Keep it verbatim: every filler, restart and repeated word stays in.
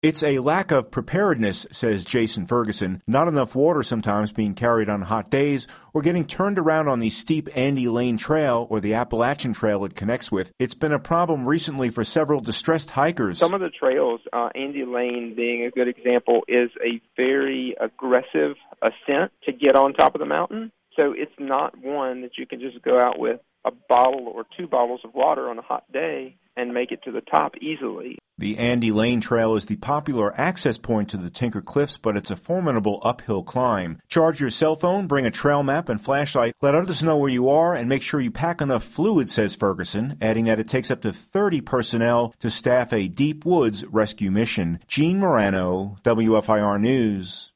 It's a lack of preparedness, says Jason Ferguson. Not enough water sometimes being carried on hot days or getting turned around on the steep Andy Lane Trail or the Appalachian Trail it connects with. It's been a problem recently for several distressed hikers. Some of the trails, uh, Andy Lane being a good example, is a very aggressive ascent to get on top of the mountain. So it's not one that you can just go out with a bottle or two bottles of water on a hot day and make it to the top easily. The Andy Lane Trail is the popular access point to the Tinker Cliffs, but it's a formidable uphill climb. Charge your cell phone, bring a trail map and flashlight, let others know where you are, and make sure you pack enough fluid, says Ferguson, adding that it takes up to thirty personnel to staff a deep woods rescue mission. Gene Morano, W F I R News.